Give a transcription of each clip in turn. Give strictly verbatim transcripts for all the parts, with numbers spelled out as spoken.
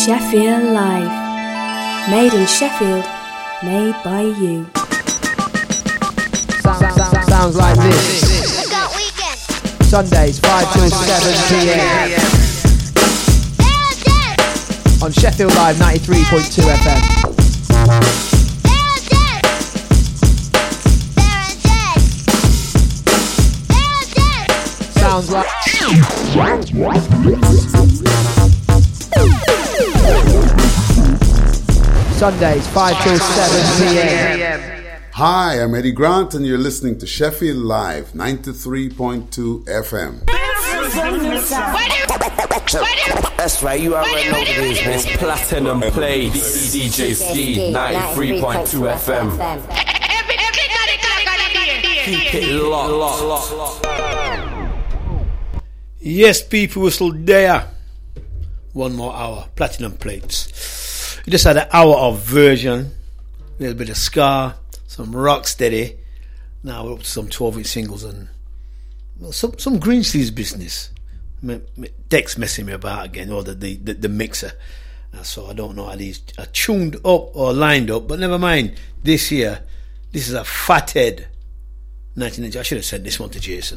Sheffield Live. Made in Sheffield, made by you. Sound, sound, sounds like this. Sundays, five till seven p.m. on Sheffield Live ninety-three point two F M. Sounds like Sundays, five till seven p.m. Hi, I'm Eddie Grant and you're listening to Sheffield Live ninety-three point two F M. That's right, you already know what it is, man. It's Platinum Plates, D J Ski, ninety-three point two F M. Keep it locked. Yes, people, we're still there. One more hour, Platinum Plates. You just had an hour of version, a little bit of ska, some rock steady. Now we're up to some twelve-inch singles and well, some some green sleeves business. Deck's messing me about again, or the the, the, the mixer. Uh, so I don't know how these are tuned up or lined up, but never mind. This year, this is a fathead nineteen ninety. I should have sent this one to Jason.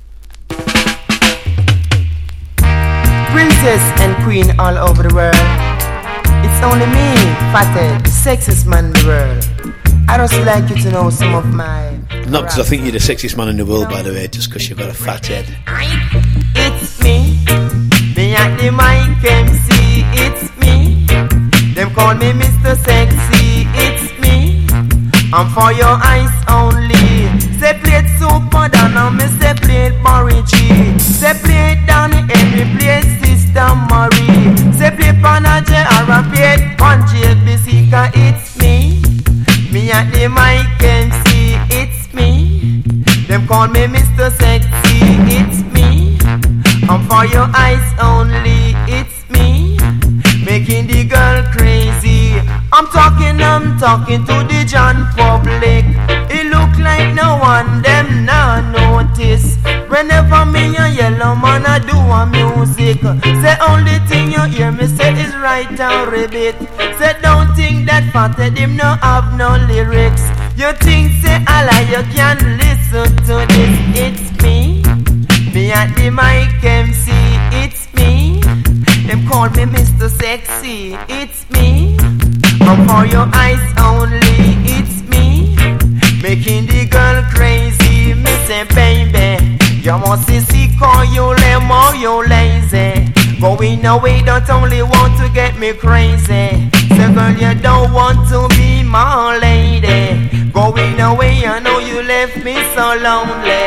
Princess and queen all over the world. It's only me, fathead, the sexiest man in the world. I just like you to know some of my... Not because I think you're the sexiest man in the world, by the way, just because you've got a fat head. It's me, me at the mic M C, it's me. Them call me Mister Sexy, it's me. I'm for your eyes only. Say play it super down, and me say play it Barry G. Say play it down and replace Sister Marie. Say play Panache or a play it on J B C, cause it's me. Me at the mic M C, it's me. Them call me Mister Sexy, it's me. I'm for your eyes only, it's me. Making the girl crazy. I'm talking, I'm talking to the John public. It look like no one them now notice. Whenever me and Yellow Man I do a music, say only thing you hear me say is right and ribbit. Say don't think that fathead him no have no lyrics. You think say I lie, you can listen to this. It's me, me at the mic M C, it's me. Them call me Mister Sexy, it's me. I'm for your eyes only, it's me. Making the girl crazy, me say baby, you must see sick or you lame or you lazy. Going away don't only want to get me crazy. So girl you don't want to be my lady. Going away I know you left me so lonely.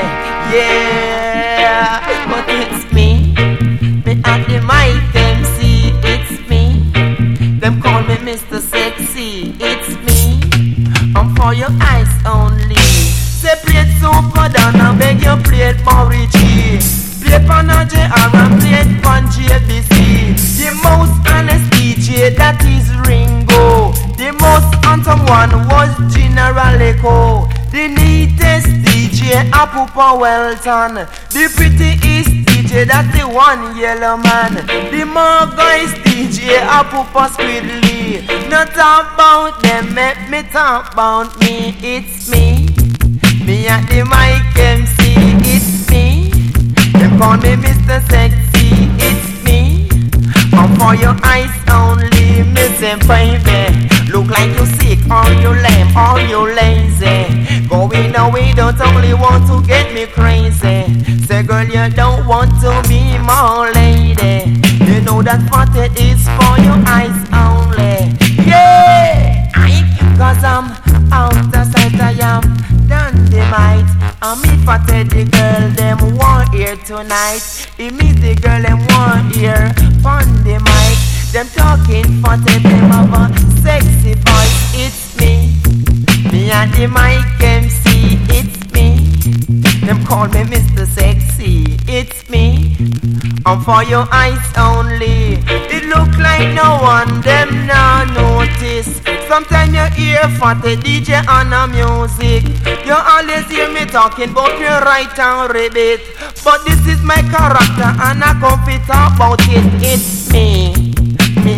Yeah, but it's me. Me at the mic M C, it's me. Them call me Mister Sexy, it's me. I'm for your eyes only. Say play it super down and beg you play it Barry G. Play Panache or play it on J B C. The most honest D J that is Ringo. The most handsome one was General Echo. The neatest D J Apupa Welton. The prettiest D J that's the one Yellow Man. The more guys D J Apupa Squidly. Not talk about them, make me talk about me. It's me, me at the mic M C, it's me. Them call me Mister Sexy, it's me. I'm for your eyes only, Mister Baby. Look like you sick or you lame or you lazy. Going away don't only want to get me crazy. Say girl you don't want to be my lady. You know that fathead is for your eyes only. Yeah, cause I'm out of sight I am. Dynamite, and me fathead the girl them want here tonight. It me the girl them want here on the mic. Them talking fathead them have a sexy voice. It's me, me at the mic M C. It's me. Them call me Mister Sexy. It's me. I'm for your eyes only. It look like no one them now notice. Sometimes you hear fathead D J on a music. You always hear me talking about me right and ribbit. But this is my character and I come to talk about it. It's me, me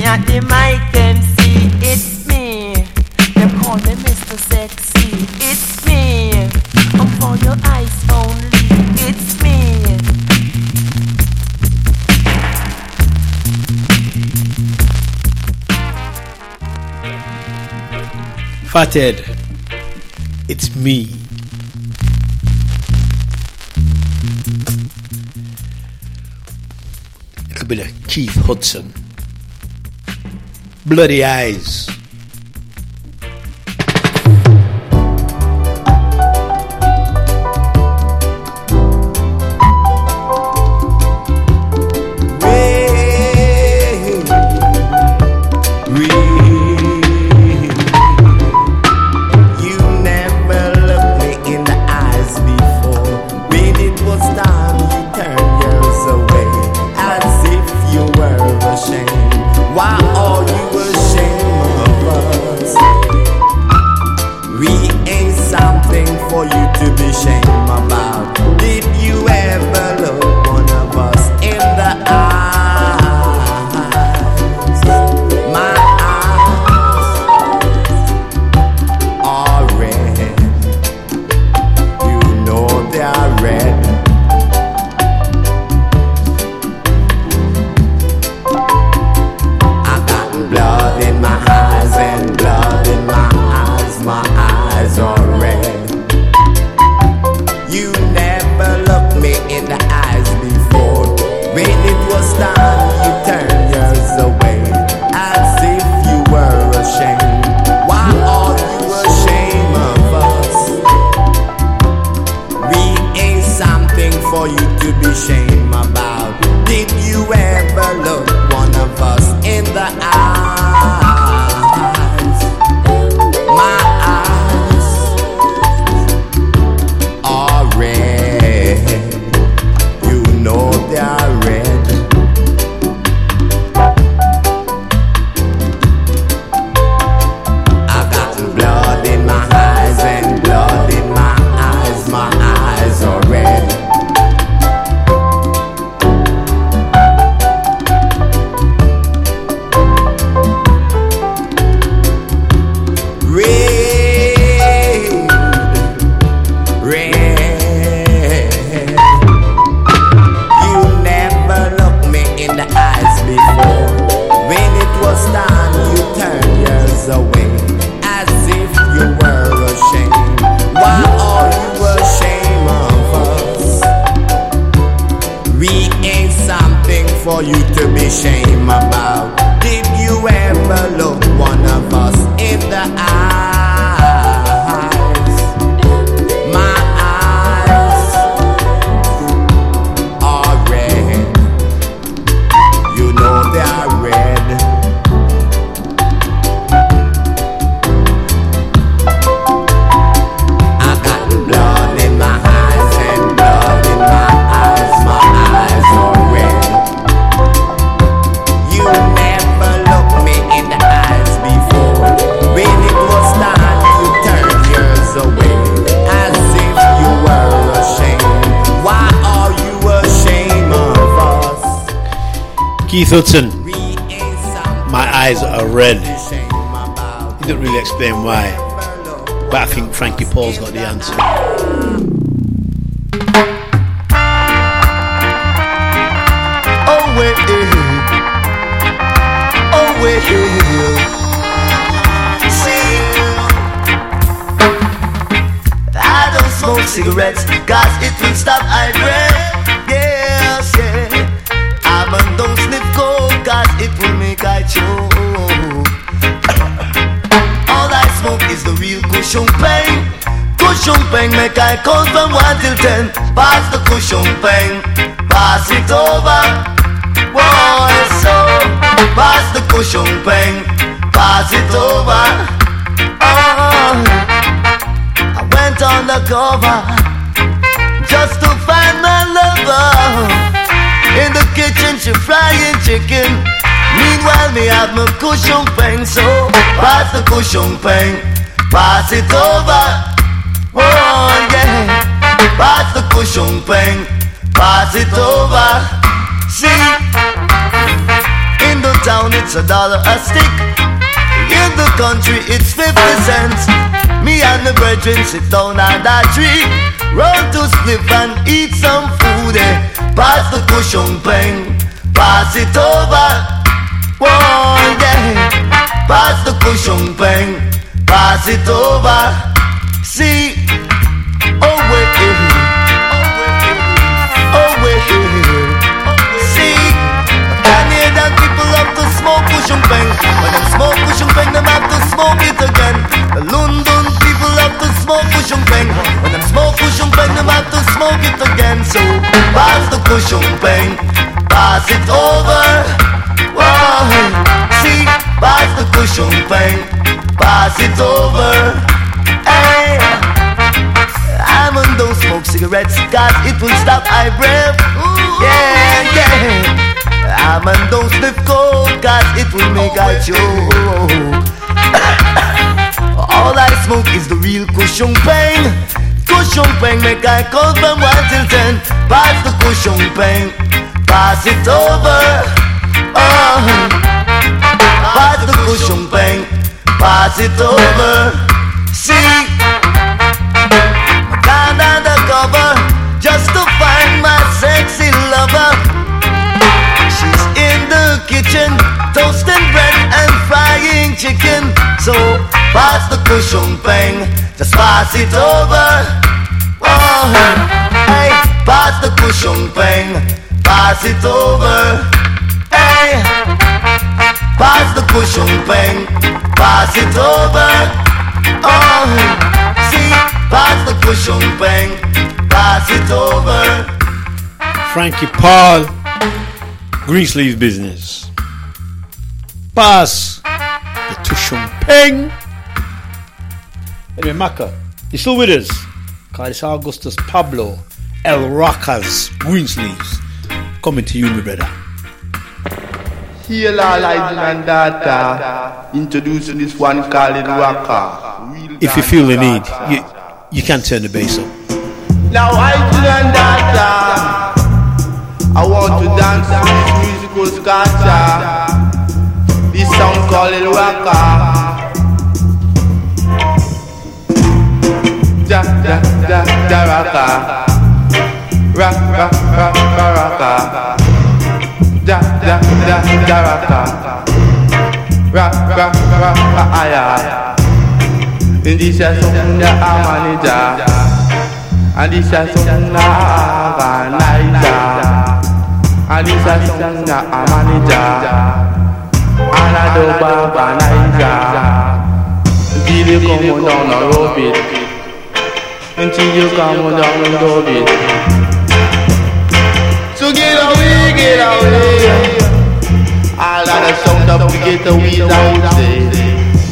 at the mic M C, it's me. Them call me Mister Sexy, it's me. I'm for your eyes only, it's me. Fathead, it's me. A bit of Keith Hudson. Bloody Eyes. Keith Hudson, my eyes are red. He didn't really explain why, but I think Frankie Paul's got the answer. Oh wait, oh wait, see, I don't smoke cigarettes, cause it will stop I breath. Yes, yeah. I don't sniff coke, cause it will make I choke. All I smoke is the real cushion pain. Cushion pain make I count from one till ten. Pass the cushion pain, pass it over. Boy, so pass the cushion pain, pass it over. Oh, I went on the cover just to find my lover. In the kitchen she frying chicken. Meanwhile me have my cushion pain. So pass the cushion pain, pass it over. Oh yeah, pass the cushion pain, pass it over. See, in the town it it's a dollar a stick. In the country it's fifty cents. Me and the brethren sit down on that tree, roll to split and eat some food. Eh? Pass the cushion peng, pass it over. Whoa, yeah. Pass the cushion peng, pass it over. See, oh wait, oh wait. See, Canadian people love to smoke cushion peng. When them smoke cushion peng, them have to smoke it again. The London people love to smoke cushion peng. When them smoke cushion peng, them have to smoke it again. So pass the cushion peng, pass it over. Whoa, see, pass the cushion peng, pass it over. Hey, I'm on don't smoke cigarettes, cause it will stop eye breath. Yeah, yeah. I'm on don't sniff coke, cause it will make I choke. All I smoke is the real cushion peng. Cushion peng make I count from one till ten. Pass the cushion peng, pass it over. Oh, pass the cushion peng, pass it over. See, I gone undercover just to find my sexy lover. She's in the kitchen toasting bread and frying chicken. So pass the cushion peng, just pass it over. Oh, hey, pass the cushion peng, pass it over. Hey, pass the cushion peng, pass it over. Oh, see, pass the cushion peng, pass it over. Frankie Paul, Greensleeves business. Pass the cushion peng. Anyway, Maka, you still with us? Cause it's Augustus Pablo El Rockers, Greensleeves, coming to you, my brother. Here, Legend and Data, introducing this one called Waka. If you feel the need, you, you can turn the bass up. Now, Legend and Data, I want to dance to this musical scatter. This song called Waka. Da da da da raka, ra ra ra ra raka. Da da da da raka, ra ra ra ra aya. And this is something that I'm manager, and this is something that I'm organizer, and this is something that I'm manager, and I do organizer. Till you come down the road, until you come down the road. So get away, get away. All of the sound of the get away down there.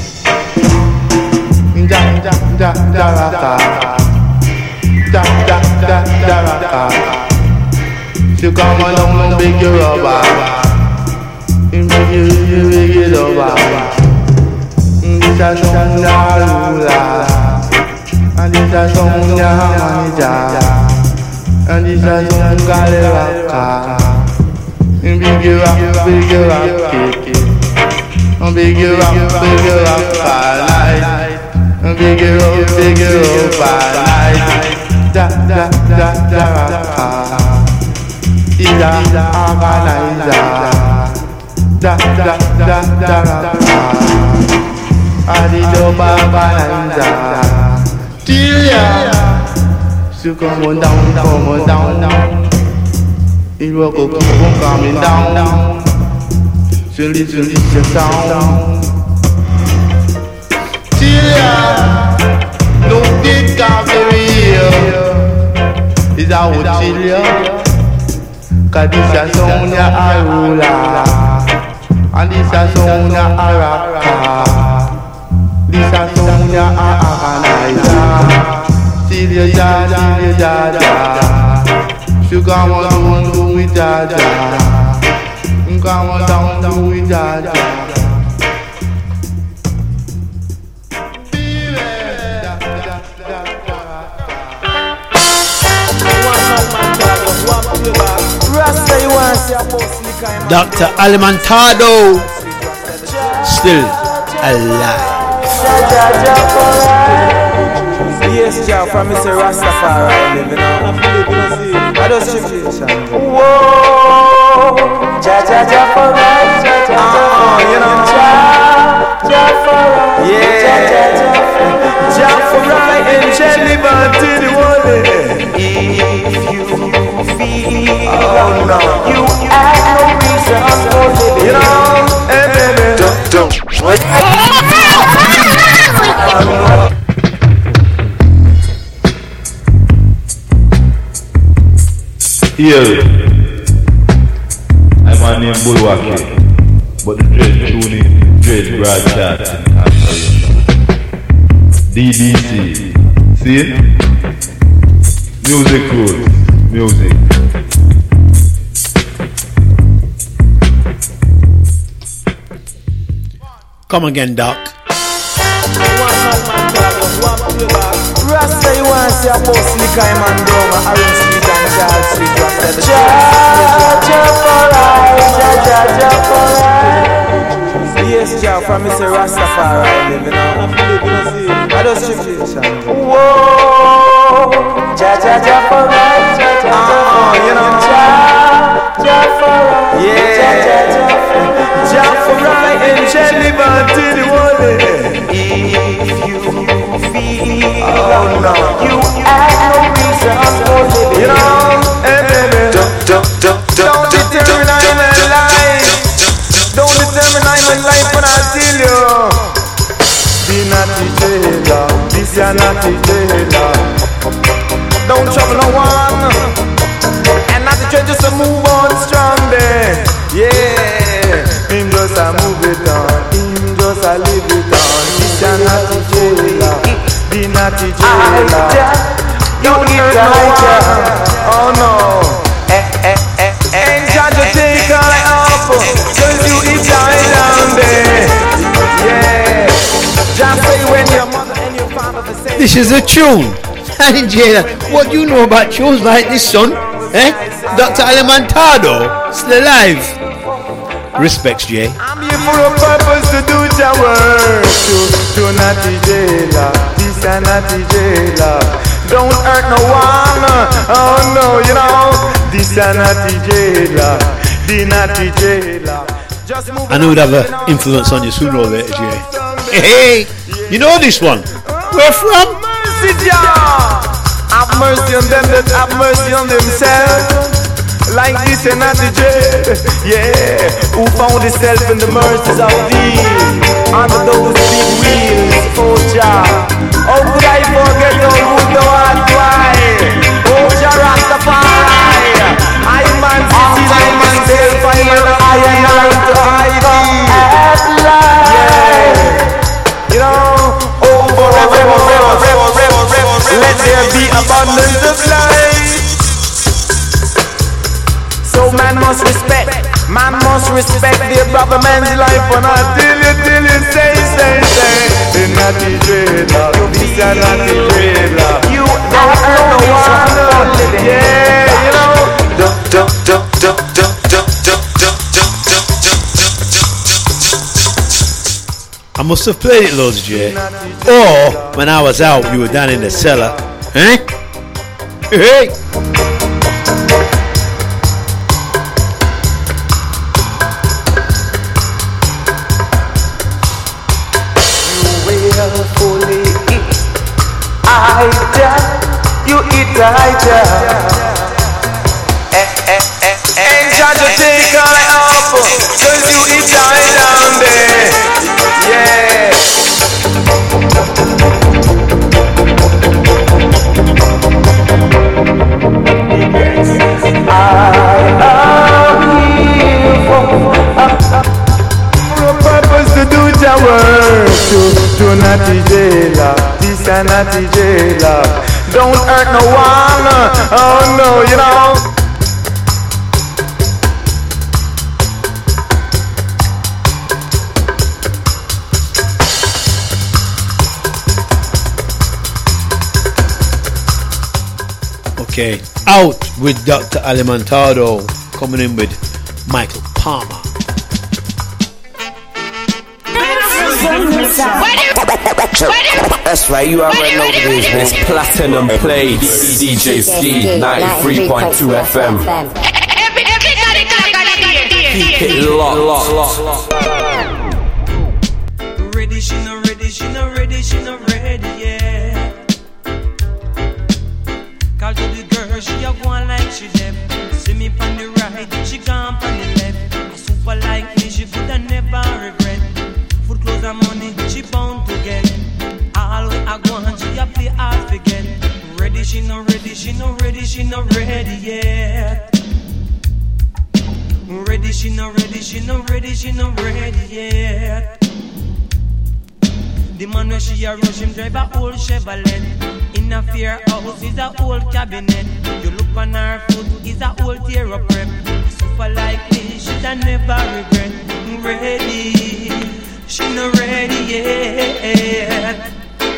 Da da da da raka, da da da da raka. So come along and big your rubber, and big you big it over. This a song na rula, and this a song na manager. And this is some galera, and big you up, big you up, and big you up, big you up, and big you up, big you up, da da da da da, ida organizer, da da da da da, adido organizer, Tilia. So come on down, come on down. It will go keep on coming down. So listen, listen sound. Tilia, no it can't be real. It's our Tilia. Cause this a song ya Arula, and this a song ya Araka. This a song ya Organizer. Tilia ja, tilia ja ja. So come on down, do it ja ja. Come on down, do it ja ja. Doctor Alimantado, still alive. Yes, Jah, from Mister Rastafari living on. I just tribulation. Whoa, Jah, Jah, Jah for right, Jah, Jah, Jah, you know, Jah, Jah for right, yeah, Jah, Jah, Jah, Jah for right, and Jah live until the world. If you feel, oh no, you have no reason for living, you know, and baby, don't, don't, what? Here, I'm on name Bulwaki, but the dread tuning, dread broadcasting, D B C, see it? Music rules, music. Come again, Doc. Rasta, you want to see a post liquor man down at Orange Street and Charles Street. Rasta, the Jah, Jah for right, Jah, Jah, Jah for right. Yes, Jah, from Mister Rastafari living on. I just tribulation. Whoa, Jah, Jah, Jah for right, Jah, Jah, Jah for right. You know, Jah, Jah for right, yeah, Jah, Jah, Jah for right. Jah for right, and Jah live until the world. If you feel, oh no, you have no reason for living, you know, hey baby, don't, don't, don't, don't determine I'm alive. Don't determine I'm alive when I tell you. Be not the jailer, this is not the jailer. Don't trouble no one, and not the judge just to move on strong there. Yeah, him just a move it on, him just a live it on. This is not the jailer, be not the jailer. Don't hurt no one. Oh no. Eh, eh, eh, eh. Ain't Jah to take I up, cause you eat die down there. Yeah. Just say when your mother and your father the same. This is a tune. And Jada, what do you know about tunes like this, son? Eh? Doctor Alimantado, still alive. Respects, Jay. I'm here for a purpose to do your work. To, to not the jailer, this is not the jailer. Don't hurt no one. Oh no, you know. This is not the jailer, the not the jailer. Just move. I know it have an influence on you sooner or later, Jay. Hey, hey, you know this one? Where from? Mercy, Jah. Have mercy on them that have mercy on themselves. Like this and not the jail, yeah. Who found himself in the mercies of thee under those big wheels, oh Jah. How could I forget all who know how to cry? Oh Jah Rastafari, I man city, I man self, I man I am like to hide thee. Yeah, you know, oh forever, forever, forever, forever, forever, let there be abundance of life. So man must respect, man must respect their brother man's life. And I till you, till you say, say, say, they're not the jailer, these are not the jailer. You don't hurt no one, yeah, you know. Don't, don't, don't, don't, don't, don't, don't, I must have played it loads, Jay. Or when I was out, you were down in the cellar. Eh? Hey! You eat I eh, eh, eh, eh. Ain't Jah to take I up, cause you eat I down there. Yeah. I am here for, uh, for a purpose to do your work. To, to not the jailer, this is not the jailer. Don't hurt no one. Oh no, you know. Okay, out with Doctor Alimantado, coming in with Michael Palmer. That's right, you already know the business. Platinum Plates, D J Ski, ninety-three point two F M. Keep it locked, locked, locked. Ready, she not ready, she not ready, she not ready, yeah. Call to the girl, she a one like she left. See me on the right, she gone on the left. A super like me, she could have never regret. Food, clothes and money, she bound to get. All we a go and she a play hard to get. Ready, she not ready, she not ready, she not ready yet. Ready, she not ready, she not ready, she not ready yet. The man where she a rush him drive a old Chevrolet. In a fair house is a old cabinet. You look on her foot is a old tear up prep. Super like me, she da never regret. Ready, she not ready yet.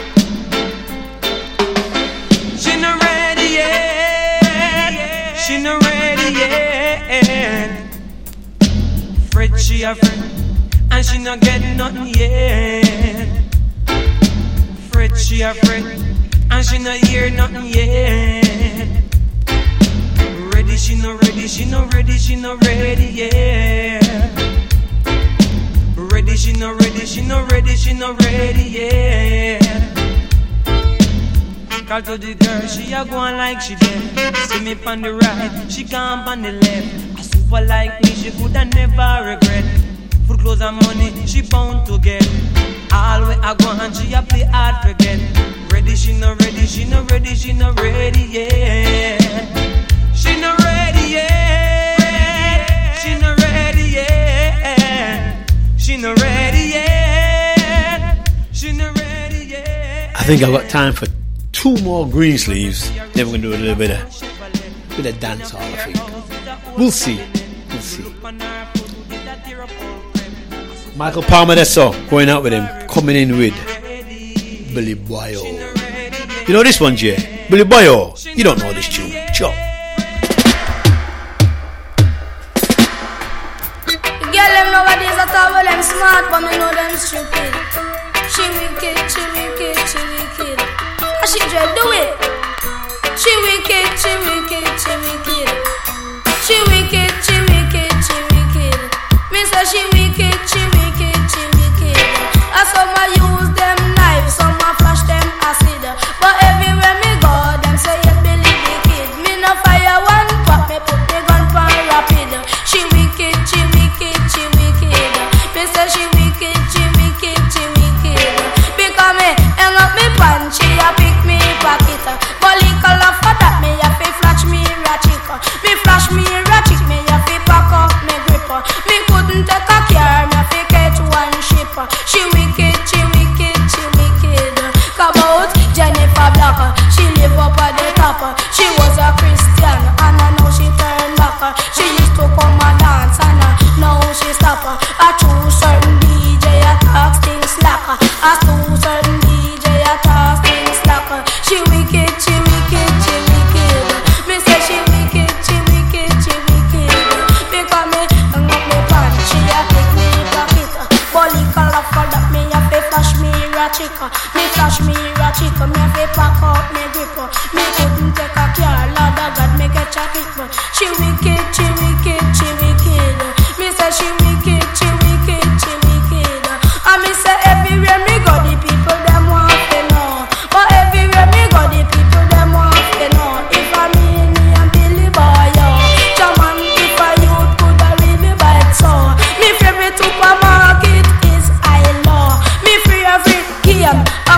She not ready yet. She not ready yet. Fred she a friend, and she not get nothing yet. Fred she a friend, and she not hear nothing yet. Ready, she not ready, she not ready, she not ready yet. Ready, she not ready, she not ready, she not ready yet. Call to the girl, she a going like she dead. See me on the right, she gone on the left. A super like me, she coulda never regret. Food, clothes and money, she bound to get. All way I go and she a play hard forget. Ready, she not ready, she not ready, she not ready yet. She not ready yet. She not ready yet. She not ready yet. She not ready yet. I think I've got time for two more green sleeves. Then we're gonna do a little bit of bit of dance hall, I think. We'll see. We'll see. Michael Palmer, that's all. Going out with him. Coming in with Billy Boyo. You know this one, Jay? Billy Boyo. You don't know this tune. Sure. The girl them nowadays I thought well them smart, but me know them stupid. She wicked, she wicked, she wicked. And she just do it. She wicked, she wicked, she wicked. She wicked, she wicked, she wicked. Me say she wicked, she wicked, she wicked. And some I use them knives, some I flash them acid. But everywhere me go, them say you believe the kid. Me no fire one pop, me put the gun for rapid. She wicked, she wicked, she wicked. Me say she wicked, she wicked, she wicked. Because me hang up me pan, she a pick me pocket. But little of for that, me a fi flash me ratchet. Me flash me ratchet, me a fi pack up me grip. Me couldn't take a car, me a fi catch one ship. She wicked, she wicked, she wicked. Come out, Jennifer Black, she live up at the top. She was a Christian, and now she turn back. She used to come and dance, and now she stop. I choose certain D J, I talk things slack. I choose certain D J, I talk things slack. She wicked, she wicked, she wicked. Me say she wicked, she wicked, she wicked. Because me hang up me pan, she a pick me pocket. Bully color for that, me a fi flash me ratchet. Me flash me ratchet, me a fi pack up me grip. Me couldn't take a car, Lord of God, me get a kick. She wicked, she wicked, she wicked. Me say she wicked, she wicked, she wicked. And me say everywhere me go, the people them want to know. But everywhere me go, the people them want to know. If I mean me and Billy Boyo, Jaman, if I youth could I really buy it so. Me favorite supermarket is I Law. Me favorite game, I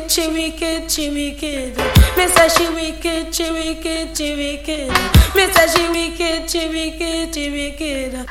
wicked, she wicked, she wicked. Me say she wicked, she wicked, she wicked. Me say she wicked, she wicked, she wicked.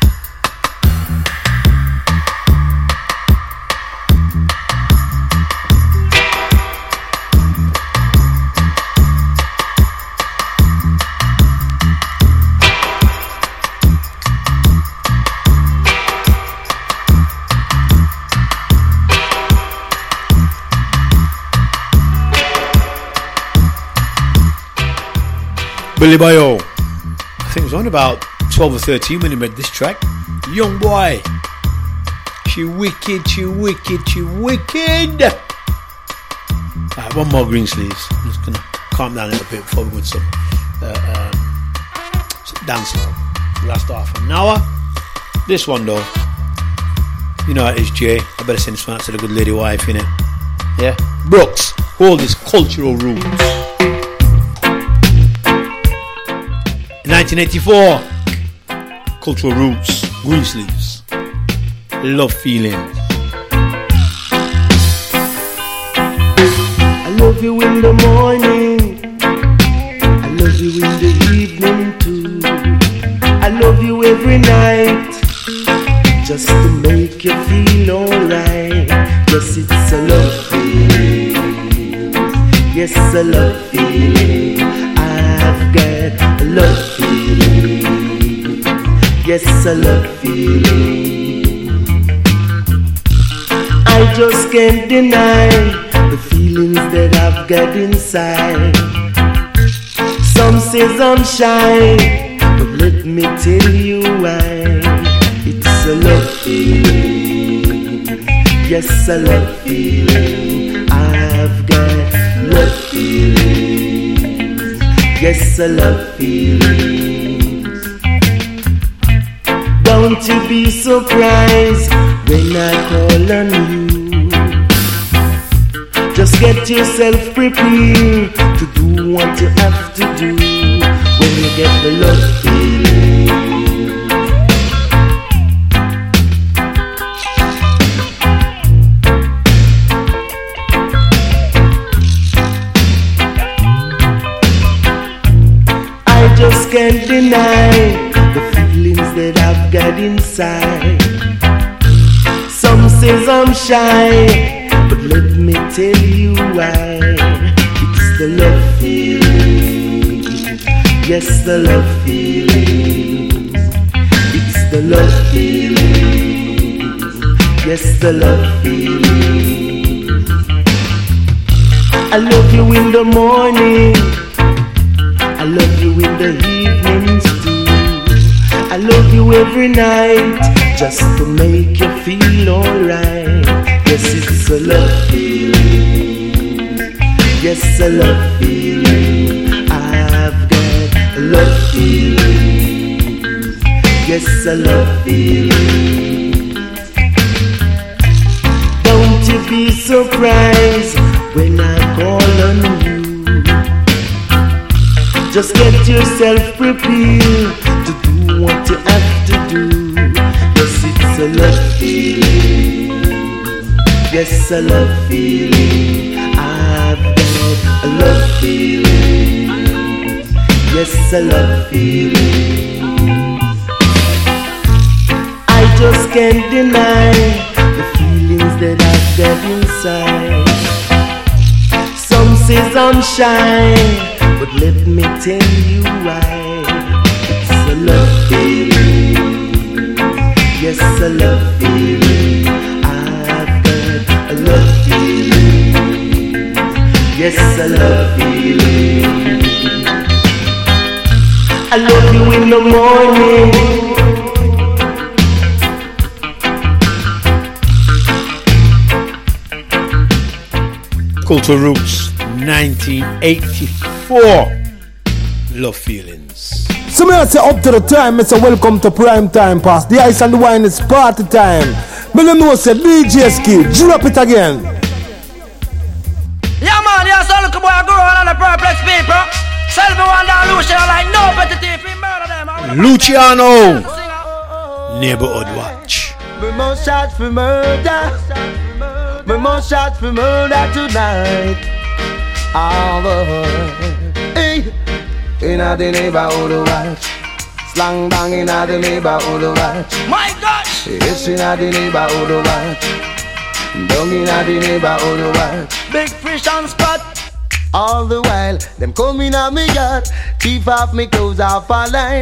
Billy Boyo, I think it was on about twelve or thirteen when he made this track. Young boy, she wicked, she wicked, she wicked. Alright, one more green sleeves. I'm just gonna calm down a little bit before we go with some, uh, um, some dancing. Last half an hour. This one though, you know how it is, Jay. I better send this one out to the good lady wife, innit? Yeah? Brooks, all these cultural rules. nineteen eighty-four, Cultural Roots, Green Sleeves, Love Feeling. I love you in the morning, I love you in the evening too. I love you every night, just to make you feel alright. Yes, it's a love feeling, yes, a love feeling. I've got a love feeling, yes, a love feeling. I just can't deny the feelings that I've got inside. Some says I'm shy, but let me tell you why. It's a love feeling, yes, a love feeling. I've got love feelings, yes, a love feelings. Don't you be surprised when I call on you. Just get yourself prepared to do what you have to do when you get the love feeling. I just can't deny the feelings that I've got inside. Some says I'm shy, but let me tell you why. It's the love feeling, yes, the love feeling. It's the love feeling, yes, the love feeling. I love you in the morning, I love you in the evenings too. I love you every night, just to make you feel alright. Yes, it's a love feeling, yes, a love feeling. I've got a love feeling, yes, a love feeling. Don't you be surprised when I call on you. Just get yourself prepared to do what you have to do. Yes, it's a love feeling, yes, a love feeling. I've got a love feeling, yes, a love feeling. I just can't deny the feelings that I've got inside. Some says I'm shy, but let me tell you why. It's a love feeling, yes, a love feeling. I've got a love feeling, yes, a love feeling. I love you in the morning, Cultural Roots, nineteen eighty-four. Love Feelings. So me I say up to the time, it's a welcome to prime time pass. The ice and the wine is party time. Me no know say D J Ski, drop it again. Yeah man, yeah, so look boy grow on the perplex people. Selby one down Luciano like no better thief, he murder them. Luciano, Neighborhood Watch. We must charge for murder. Me must shout for murder tonight. All the hey, inna the neighborhood watch. Slang bang inna the neighborhood watch. My gosh! Yes, inna the neighborhood watch. Down inna the neighborhood watch. Big fish and spot. All the while, them coming at me yard. Thief off me clothes off a line.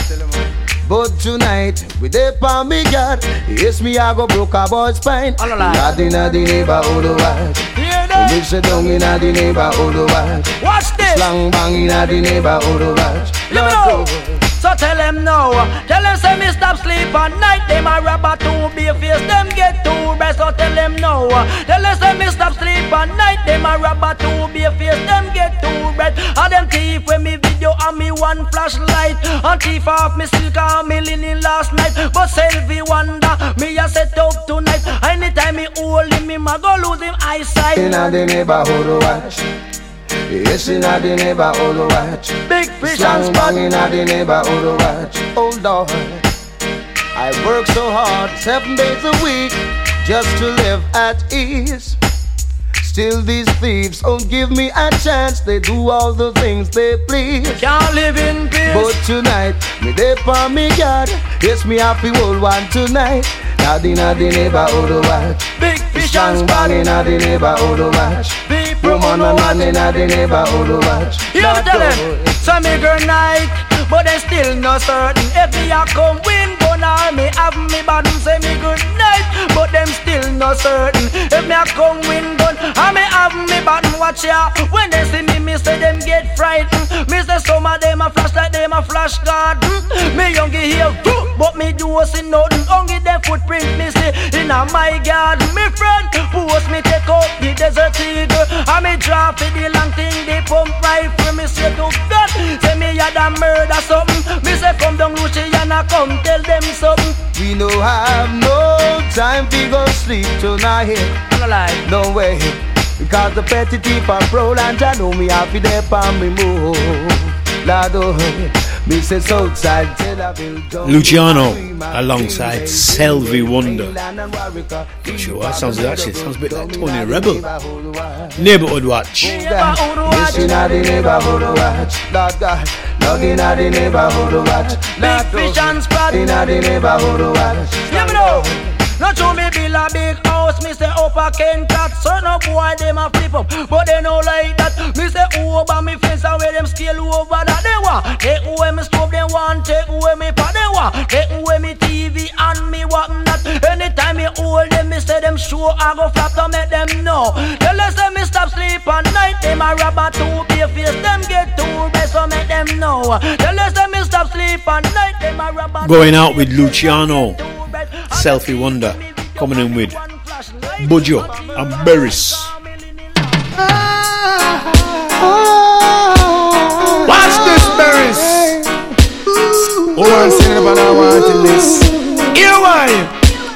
But tonight, we dey on me yard. Yes, me I go broke a boy's spine. Not inna the neighborhood watch. Me say down inna the neighborhood watch. Watch this. Slang bang inna the neighborhood watch. You know. So tell them now, tell them say me stop sleep at night. Them a robber to be face, them get too rest. So tell them now, tell them say me stop sleep at night. Them a robber to be face, them get too rest. And them thief when me video and me one flashlight. And thief off me silk and me linen last night. But Selfie wonder, me a set up tonight. Anytime me hold him, me ma go lose him eyesight. Inna the neighborhood watch. Yes, inna the neighborhood watch. Big fish and spot. Inna the neighborhood watch. Oh Lord, I work so hard seven days a week just to live at ease. Still these thieves don't give me a chance. They do all the things they please. Can't live in peace. But tonight, me dey on me yard. Yes, me happy old one tonight. Now inna the neighborhood watch. Big fish and spot. Inna the neighborhood watch. Woman and man inna the neighborhood watch. You tell them, some me girl night, but they still not certain. If me a come win, gonna me have me bad say me good night, but them still not certain. If me a come win gun, I me have me bad watch ya. When they see me, me say them get frightened. Me say some of them a flash like them a flash card. Me youngie here, but me do see nothing. Only them footprint me see inna my garden. Me friend post me take out the desert eagle. I me drop it the long thing, the pump rifle. Me say to God, say me had a murder something. Me say come down Luciana, come tell them something. We no have no time to go sleep tonight. No way, because the petty thief are proud and I know me happy there on me move. Lado, me say Southside Tel Aviv. Luciano alongside Selvi Wonder. Not sure what sounds like. Actually, sounds a bit like Tony Rebel. Neighborhood Watch. Yes, inna the neighborhood watch. Lord God, Lord inna the neighborhood watch. Big fish and spot. Inna the neighborhood watch. You know. Not show me build a big house, me say up a Ken cat. Certain boy them a flip up, but they no like that. Me say over me fence and where them scale over that they want. Take away me stove, they want. Take away me pot, they want. Take away me T V and me what not. Anytime me hold them, me say them show I go flap to make them know. Tell us them me stop sleep at night. Them a robber to be face, them get too best so make them know. Tell us them me stop sleep at night. Them a robber. Going out with Luciano. Selfie Wonder coming in with Bojo and Beres. Watch this, Beres. Who wants to never know wanting this? Here why?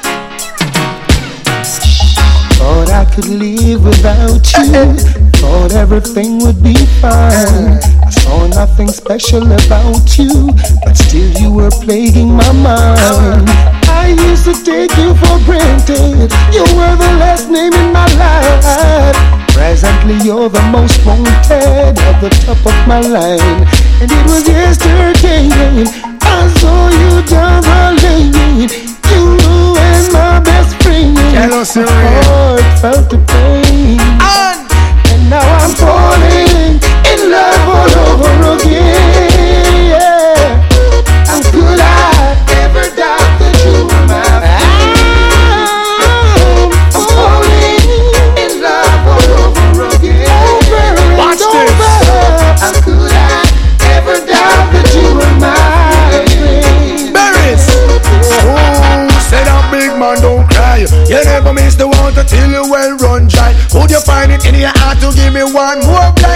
Thought I could live without you. Thought everything would be fine. I saw nothing special about you, but still you were plaguing my mind. I used to take you for granted. You were the last name in my life. Presently you're the most wanted at the top of my line. And it was yesterday I saw you down the lane. You ruined my best friend. My heart felt the pain. And now I'm falling in love all over again. Yeah. How could I ever doubt that you were my friend? I'm falling in love all over again. Watch this. How could I ever doubt that you were my friend? Beres. Oh, say that big man don't cry. You never miss the water till you well run dry. Could you find it in your heart to give me one more blight? I won't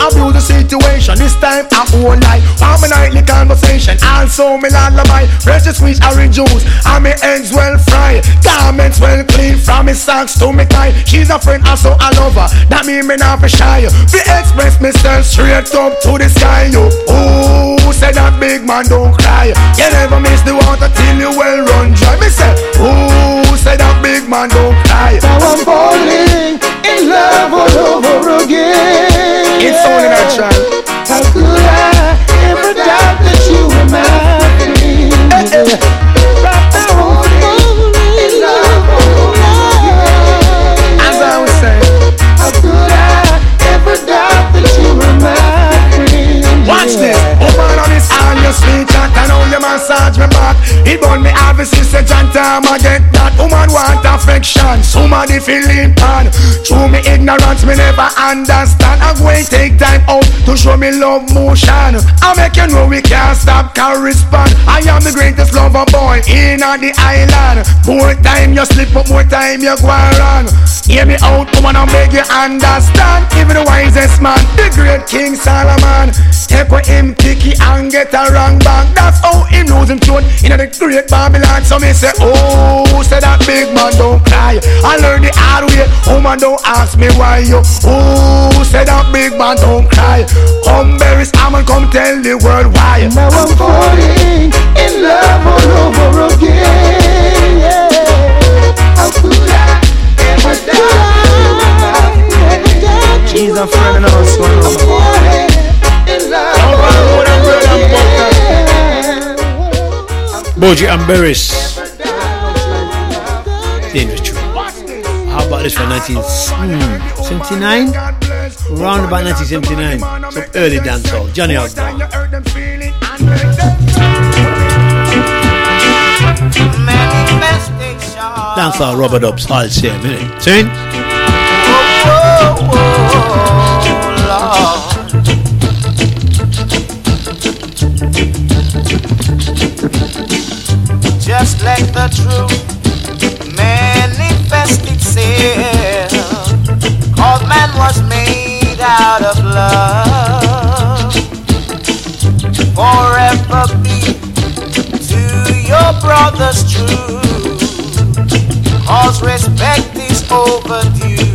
abuse the situation. This time I won't lie. Want my nightly conversation. Also me lullaby. Fresh sweet orange juice. And me eggs well fried. Garments well clean. From me socks to me tie. She's a friend also a lover. That mean me not for shy. We express myself straight up to the sky. You ooh, say that big man don't cry. You never miss the water till you well run dry. Me say ooh, say that big man don't cry. Now I'm falling in love all over again. It's only natural. How could I ever doubt that you were mine? Hey, hey. Right now I'm falling in love all over again. As I was saying, how could I ever doubt that you were mine? Watch this. Woman on this on your sweet chat and only massage me back. It burn me obviously say John time I get that. Woman want affection, somebody feeling pan. Through me ignorance me never understand. I'm going to take time out to show me love motion. I make you know we can't stop correspond. I am the greatest lover boy in the island. More time you slip up, more time you go wrong. Hear me out, woman, I beg you understand. Even the wisest man, the great King Solomon, take with him kicky and get a wrong back. That's how him lose him tune in the great Babylon. So me say, oh, say that big man don't cry. I learn the hard way, woman don't ask me why you. Oh, say that big man don't cry. Come berries, I'm gonna come tell the world why. Now I'm falling in love all over again. Yeah. How could I ever doubt? He's a friend and also I'm falling in love all over again. Boji and Beres. Dangerous tune. How about this for nineteen seventy-nine? Around about nineteen seventy-nine. Some early dancehall. Johnny Osborne. Dancehall rubber dubs. I'll say a minute. Sing. Oh, oh, oh, Lord. Just like the truth manifest itself. Cause man was made out of love. Forever be to your brothers true. Cause respect is overdue.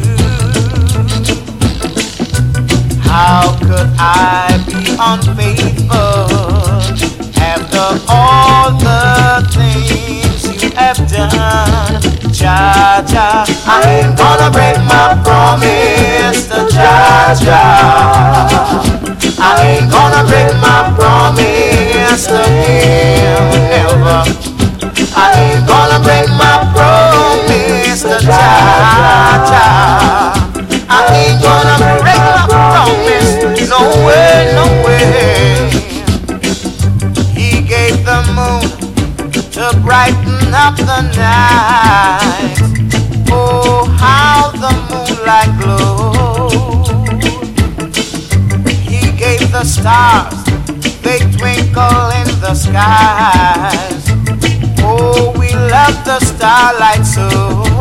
How could I be unfaithful after all the things you have done? Jah Jah, I ain't gonna break my promise to Jah Jah. I ain't gonna break my promise to him, never. I ain't gonna break my promise to Jah Jah. I ain't gonna break my promise, no way, no way. He gave the moon to brighten up the night. Oh, how the moonlight glowed. He gave the stars, they twinkle in the skies. Oh, we love the starlight so.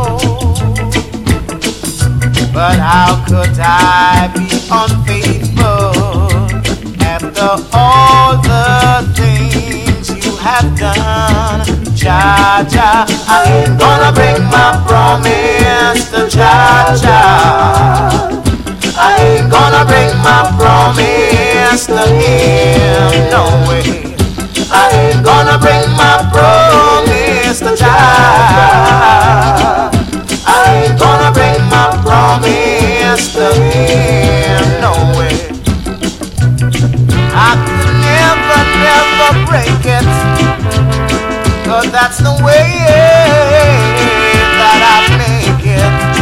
But how could I be unfaithful after all the things you have done? Jah Jah, I ain't gonna break my promise to Jah Jah. I ain't gonna break my promise to him, no way. I ain't gonna break my promise to Jah. I ain't gonna break my promise to him, no way. I could never, never break it, cause that's the way that I make it.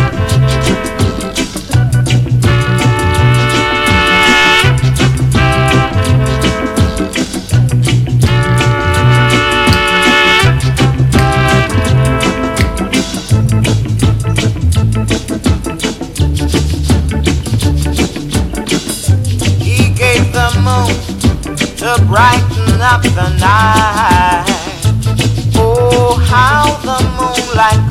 To brighten up the night. Oh, how the moonlight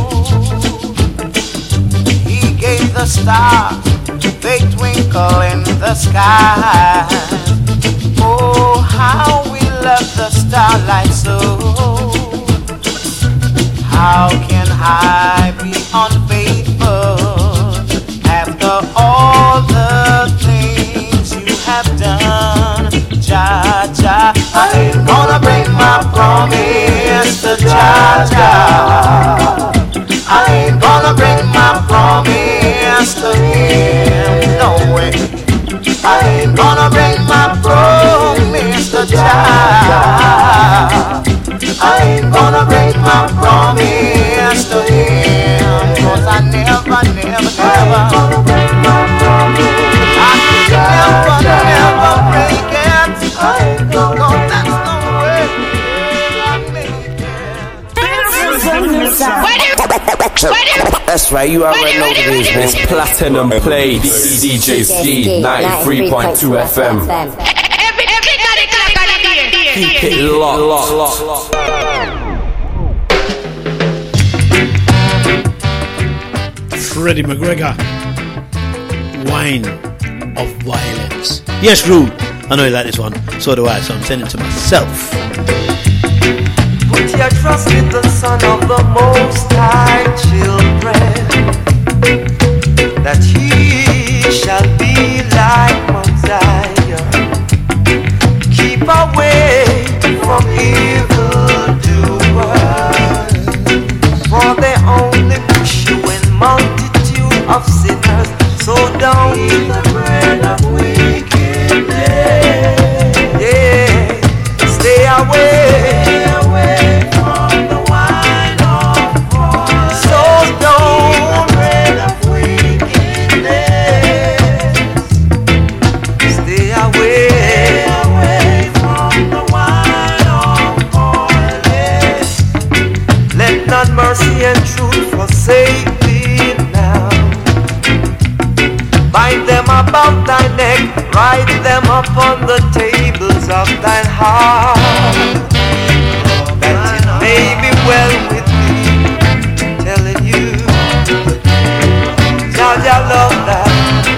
glowed. He gave the stars, they twinkle in the sky. Oh, how we love the starlight so. How can I be unfaithful after all the things you have done? Jah, Jah, I ain't gonna break my promise to Jah, Jah. I ain't gonna break my promise to him, no way. I ain't gonna break my promise to Jah. I ain't gonna break my promise to him, 'cause I never, never, never gonna break my promise. I never, never break it. I ain't gonna, no, that's no way I make it. That's right, you already know what it is, man. Platinum Plates, D J Ski, ninety-three point two F M. Keep it locked, locked, locked. Freddie McGregor, Wine of Violence. Yes, Rude, I know you like this one, so do I, so I'm sending it to myself. Put your trust in the Son of the Most High, children, that He shall be like Mount Zion. Keep away from evil doers, for they only push you in multitude of sinners. So don't eat the bread of wickedness. Yeah, stay away. Mercy and truth forsake thee now. Bind them about thy neck, write them upon the tables of thine heart, that it may be well with thee. Telling you, tell your love that.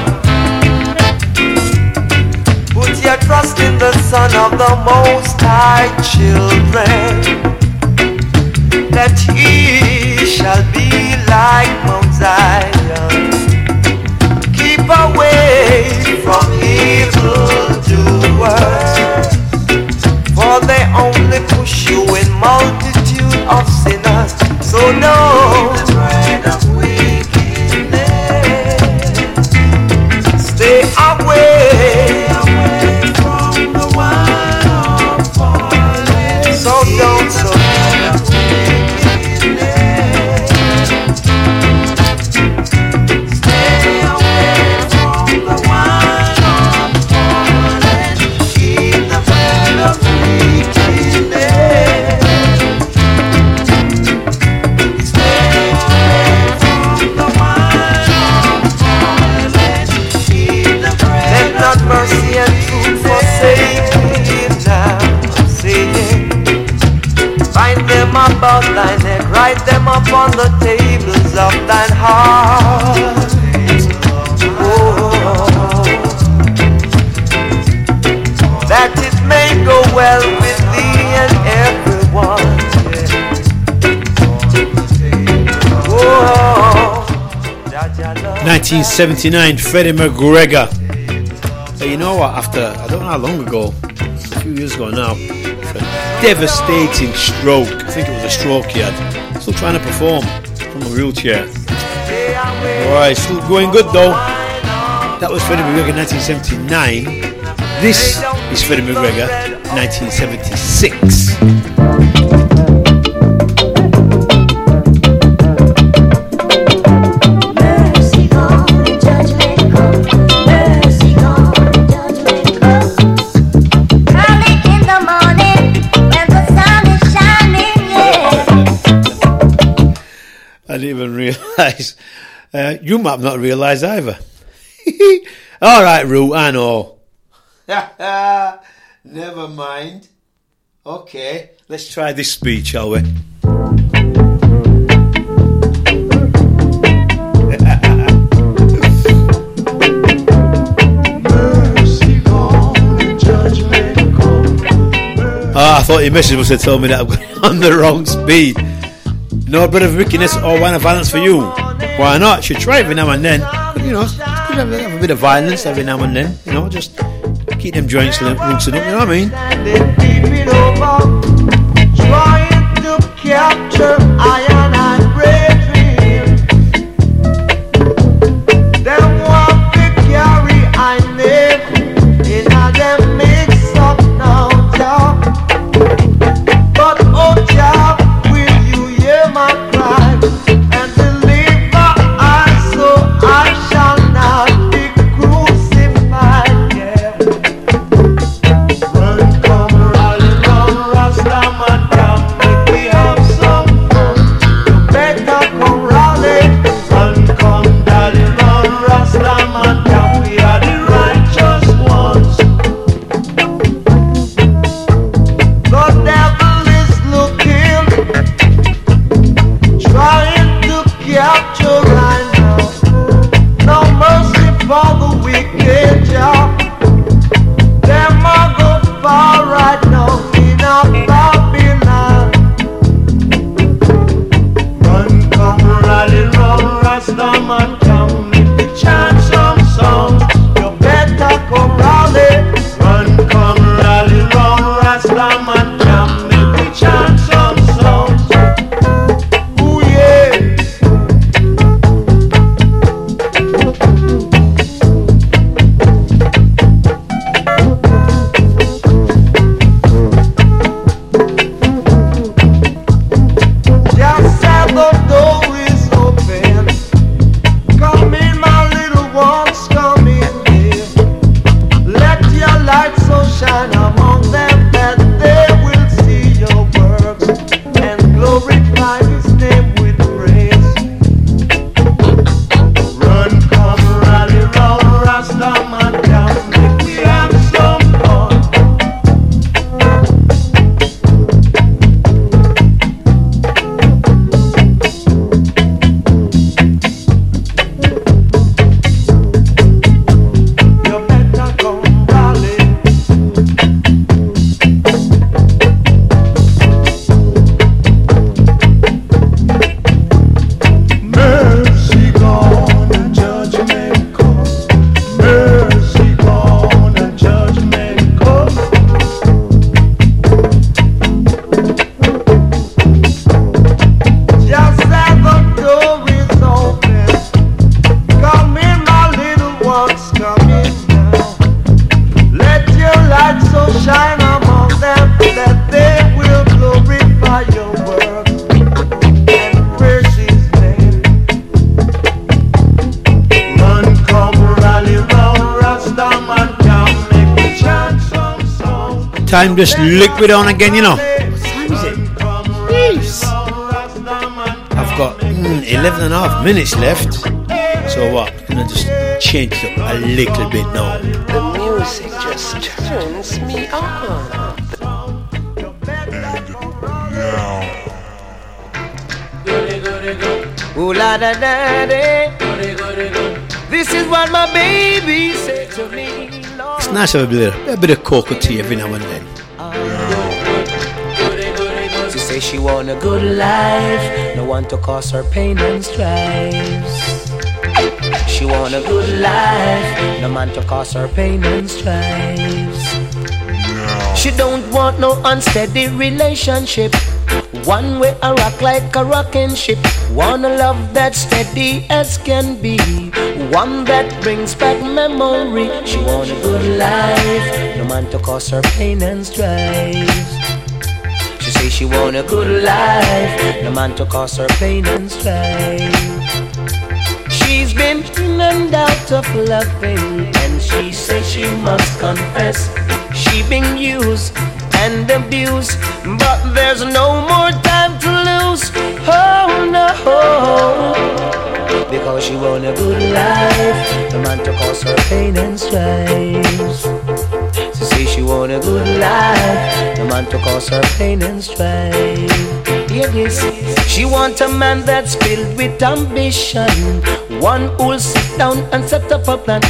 Put your trust in the Son of the Most High, children, that He shall be like Mount Zion. Keep away from evil doers, for they only push you in multitude of sinners. So no, stay away, away from the wine of violence. So don't, so about thy neck, write them upon the tables of thine heart. Oh, that it may go well with thee and everyone. Oh, nineteen seventy-nine, Freddie McGregor. But you know what? After I don't know how long ago, a few years ago now, devastating stroke. I think it was a stroke he had. Still trying to perform from a wheelchair. Alright, still going good though. That was Freddie McGregor nineteen seventy-nine. This is Freddie McGregor nineteen seventy-six. I didn't even realise. Uh, you might not realise either. All right, Roo, I know. Never mind. Okay, let's try this speed, shall we? thought your message must have told me that I'm going on the wrong speed. No bit of wickedness or one of violence for you. Why not? Should try every now and then. But, you know, have a bit of violence every now and then. You know, just keep them joints loosened up. You know what I mean? Trying to capture I and I bravery. Them want to carry I name in a them mix up now, job. But oh job, will you hear my cry and deliver I so I shall not be crucified, yeah. Run, come, rally, run, Rastaman, come, make we have some fun. You better come rally, run, come, rally, run, Rastaman, come, we are the righteous ones. The devil is looking, trying to capture right now. No mercy for the wicked, y'all. Them are go far right now in a Babylon. Run, come, rally, run, Rastaman, come, make the chant some songs. You better come rally. Run, come, rally, run, Rastaman, come, make the chant some songs. Ooh, yeah. Just said the door is open. Come in, my little ones, come in here. Let your light so shine among them that they will see your works and glorify His name with praise. Run, come, rally, run, Rastaman, come, make we have some fun. You better come rally. Mercy gone and judgment come. Mercy gone and judgment come. Just as the door is open, come in, my little ones, come in now. Let your light so shine among them that they will glorify your work and praise His name. Run, come, rally, run, Rastaman, come, make me chant some songs. Time just liquid on again, you know. What time is it? Jeez. I've got mm, eleven and a half minutes left. So what? I'm gonna just change it up a little bit now. The music just turns me on. Ooh la da da da. This is what my baby said to me. Lord. It's nice to have a bit of, a bit of cocoa tea every now and then. She say she want a good life, no one to cause her pain and strife. She want a good life, no man to cause her pain and strife. She don't want no unsteady relationship. One way I rock like a rocking ship. Want a love that's steady as can be. One that brings back memory. She want a good life, no man to cause her pain and strife. She say she want a good life, no man to cause her pain and strife. She's been in and out of loving, and she says she must confess she been used and abused, but there's no more time to lose. Oh no, because she want a good life, the man to cause her pain and strife. She say she want a good life, the man to cause her pain and strife. Yeah, this. She want a man that's filled with ambition, one who'll sit down and set up a plan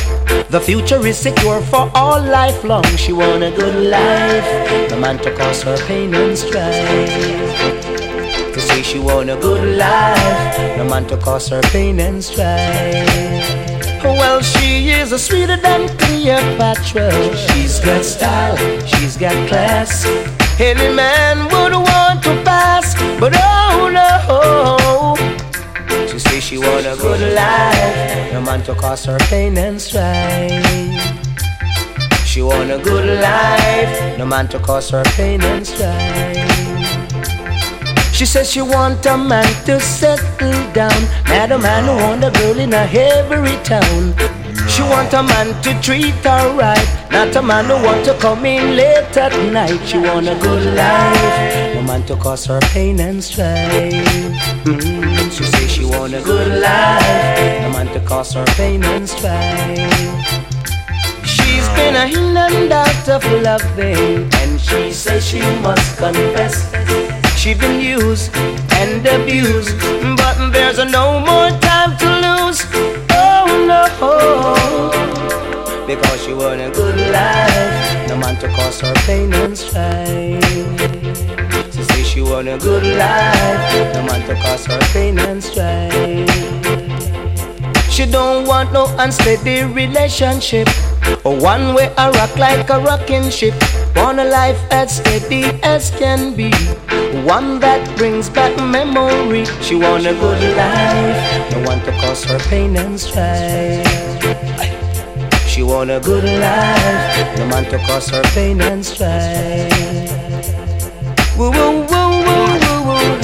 The future is secure for all life long. She want a good life, no man to cause her pain and strife. To say she want a good life, no man to cause her pain and strife. Well, she is a sweeter than Cleopatra. She's got style, she's got class. Any man would want to pass, but oh no. She say she want a good life, no man to cause her pain and strife. She want a good life, no man to cause her pain and strife. She says she want a man to settle down, not a man who want a girl in a every town. She want a man to treat her right, not a man who want to come in late at night. She want a good life, no man to cause her pain and strife. Mm-hmm. She say she want a good life, no man to cause her pain and strife. She's been a in and out of loving, and she says she must confess she's been used and abused, but there's no more time to lose. Oh no, because she want a good life, no man to cause her pain and strife. She say she want a good life, no man to cause her pain and strife. She don't want no unsteady relationship, or one way I rock like a rocking ship. Want a life as steady as can be, one that brings back memory. She want a good life, no one to cause her pain and strife. She want a good life, no man to cause her pain and strife. Woo woo woo woo woo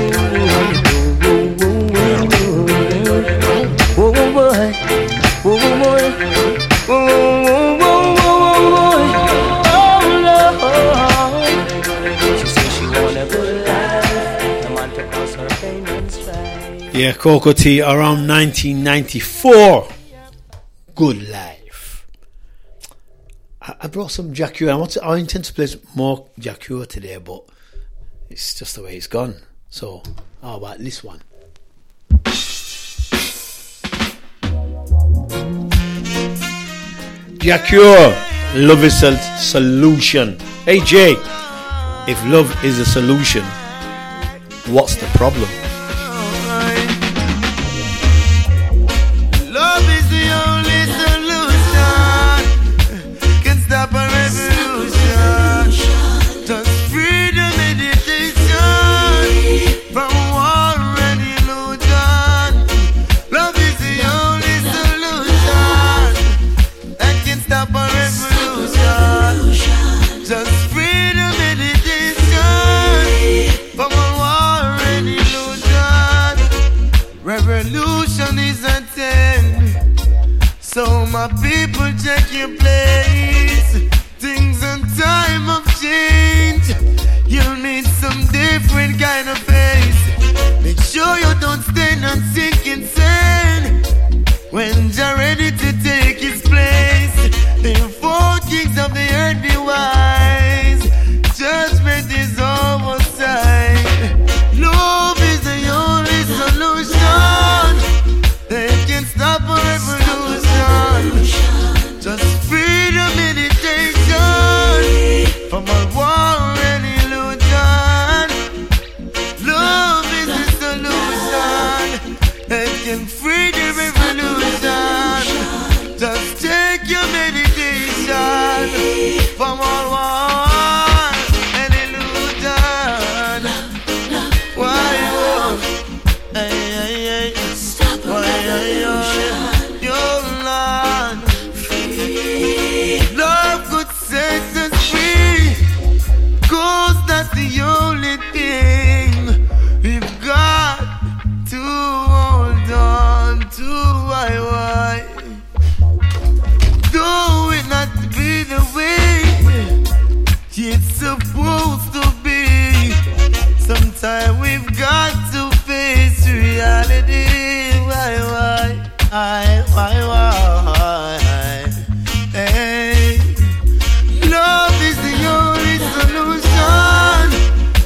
woo woo woo boy, woo woo boy, woo woo woo woo woo. Oh Lord, she says she want a good life, no man to cause her pain and strife. Yeah, Cocoa Tea around nineteen ninety-four. Good life. I, I brought some Jack Ure. I want to, I intend to play more Jack Ure today, but it's just the way it's gone. So how about this one? Jack Ure, love is a solution. Hey Jay, if love is a solution, what's the problem? Love is the only solution, can stop a revolution. Just freedom, meditation, from war and illusion. Love is the only solution that can stop a revolution. Just freedom, meditation, from war and illusion. Revolution is at end, so my people check your place. Things and time of change, you'll need some different kind of face. Make sure you don't stand and sink insane when you're ready to take his place. The four kings of the earth be wise, judgment is oversight. Love is the only solution that can stop a revolution. Just freedom, meditation, from all war and illusion. Love is the solution that can free the revolution. Just take your meditation from all war and illusion. Why, oh, hey, hey, hey. Why, hey, oh, your Lord. Love could set us free, 'cause that's the only thing we've got to hold on to. Why, why? Do it not be the way it's supposed to be. Sometimes we've got to face reality. Why, why, why, why, why? Hey, love is the only solution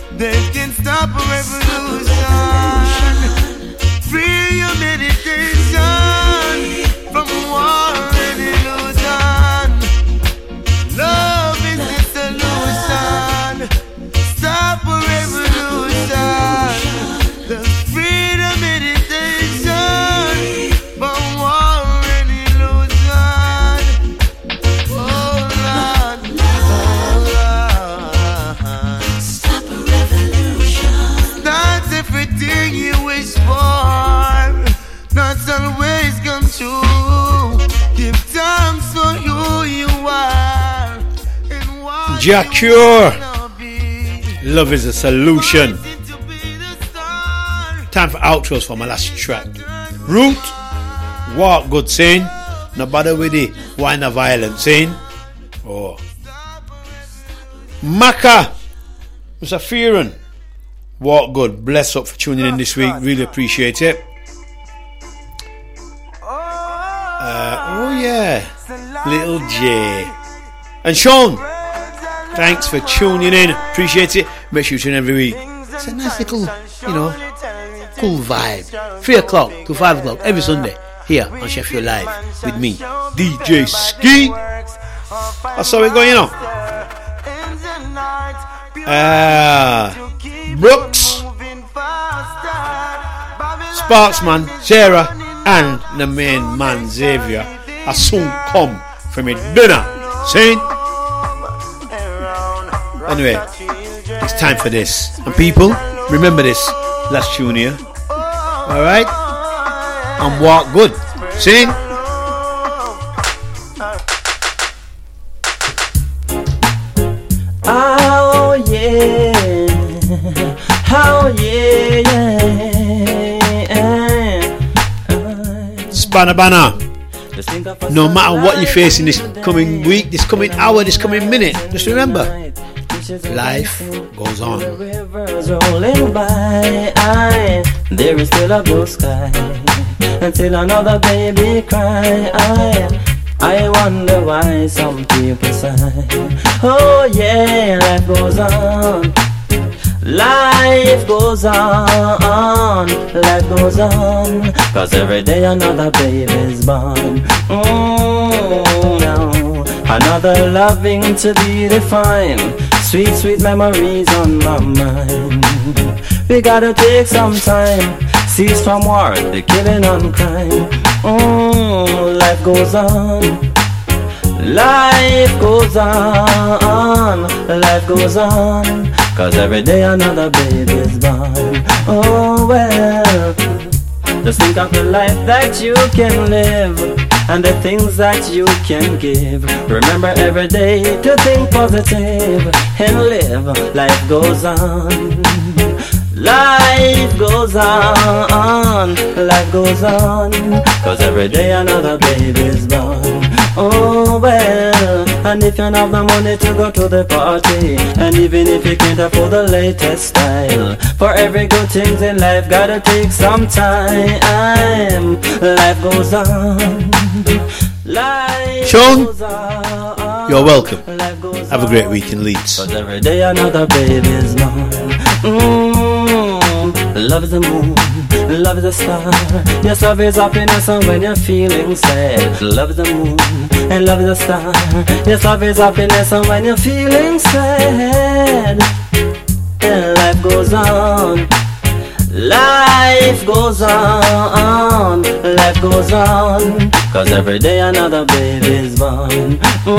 Jacure, love is a solution. Time for outros for my last track. Root, walk good, saying. No bother with the wine of violence, saying. Oh. Maka, Mister Fearon, walk good. Bless up for tuning in this week. Really appreciate it. Uh, oh yeah, Little J. And Sean, thanks for tuning in. Appreciate it. Make sure you tune in every week. It's a nice little, you know, cool vibe. Three o'clock to five o'clock every Sunday here on Sheffield Live with me, D J Ski. That's how we're going, you know. Uh, Brooks, Sparksman, Sarah, and the main man Xavier are soon come from a dinner. See? Anyway, it's time for this. And people, remember this last tune here. Alright? And walk good. Sing. Oh yeah. Oh yeah, yeah. Spanner banner. No matter what you're facing this coming week, this coming hour, this coming minute, just remember, life goes on. Rivers rolling by, I, there is still a blue sky until another baby cry. I, I wonder why some people sigh. Oh yeah, life goes on. Life goes on, life goes on, cause every day another baby's born. Mm, no. Another loving to be defined, sweet, sweet memories on my mind. We gotta take some time, cease from war, the killing and crime. Mm, life goes on. Life goes on, life goes on, cause every day another baby's born. Oh well, just think of the life that you can live and the things that you can give. Remember every day to think positive and live. Life goes on. Life goes on, life goes on, cause every day another baby's born. Oh well, and if you don't have the money to go to the party, and even if you can't afford the latest style, for every good thing in life gotta take some time. Life goes on. Life Sean, goes on. you're welcome. Have a great week in Leeds. Cause every day another baby's born. Mm, love is the moon, love is the star. Yes, love is happiness and when you're feeling sad. Love is the moon and love is the star. Yes, love is happiness and when you're feeling sad. And life goes on. Life goes on, life goes on, cause every day another baby's born.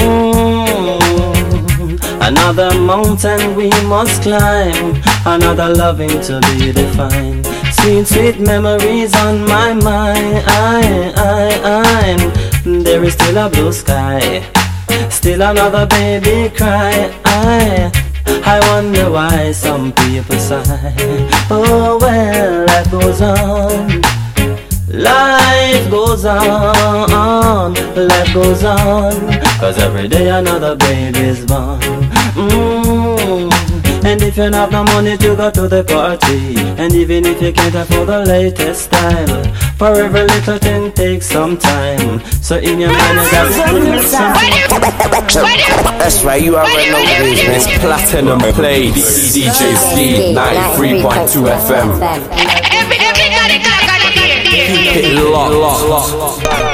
Mm, another mountain we must climb, another loving to be defined. Sweet, sweet memories on my mind. I, I, I'm. There is still a blue sky, still another baby cry. I I wonder why some people sigh. Oh well, life goes on. Life goes on, life goes on, cause every day another baby's born. Mm. And if you don't have the money to go to the party, and even if you can't afford the latest style, for every little thing takes some time. So in your mind you gotta put some. That's right, you already know what it is, man. It's Platinum Plates, D J Ski, ninety-three point two F M. Keep it locked.